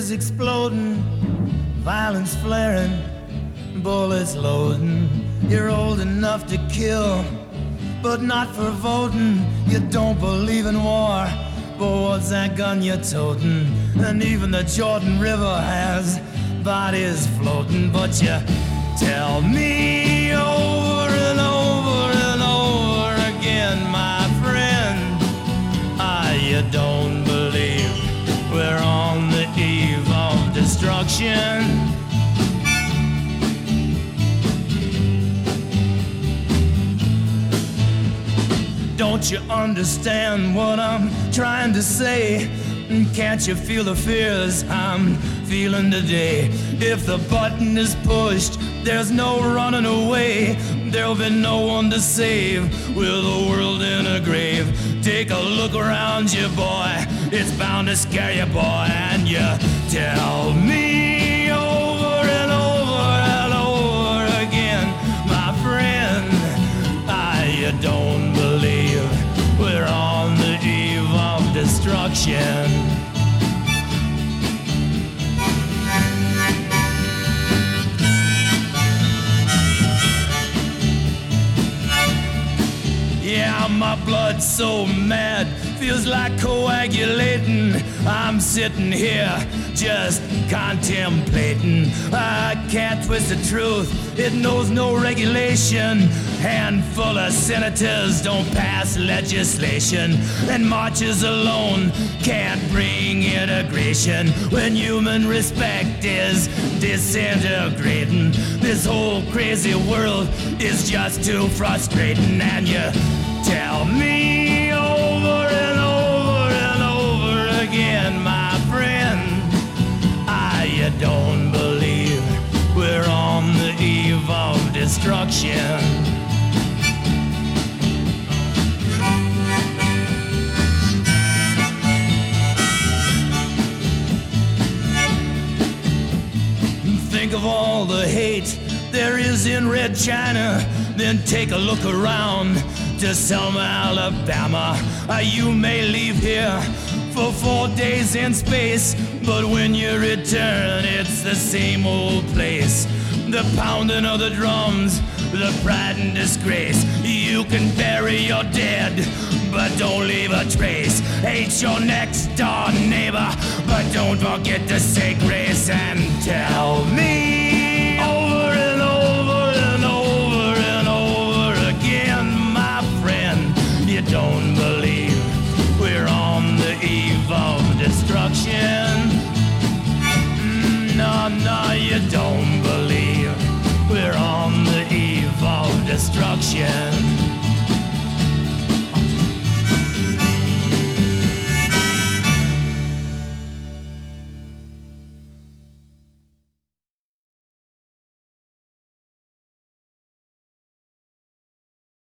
is exploding, violence flaring, bullets loading. You're old enough to kill, but not for voting. You don't believe in war, but what's that gun you're toting? And even the Jordan River has bodies floating. But you tell me over and over and over again, my friend, you don't believe we're on the eve of destruction. Don't you understand what I'm trying to say? Can't you feel the fears I'm feeling today? If the button is pushed, there's no running away. There'll be no one to save with the world in a grave. Take a look around you, boy. It's bound to scare you, boy. And you tell me over and over and over again, my friend, you don't believe we're on the eve of destruction. Yeah, my blood's so mad, feels like coagulating. I'm sitting here just contemplating. I can't twist the truth, it knows no regulation. Handful of senators don't pass legislation, and marches alone can't bring integration. When human respect is disintegrating, this whole crazy world is just too frustrating. And you tell me over and over and over again, my friend, you don't believe we're on the eve of destruction. Think of all the hate there is in Red China, then take a look around to Selma, Alabama. You may leave here for 4 days in space, but when you return, it's the same old place. The pounding of the drums, the pride and disgrace. You can bury your dead, but don't leave a trace. Hate your next door neighbor, but don't forget to say grace. And tell me over and over and over and over again, my friend, you don't believe we're on the eve of destruction. No, you don't believe we're on the eve of destruction.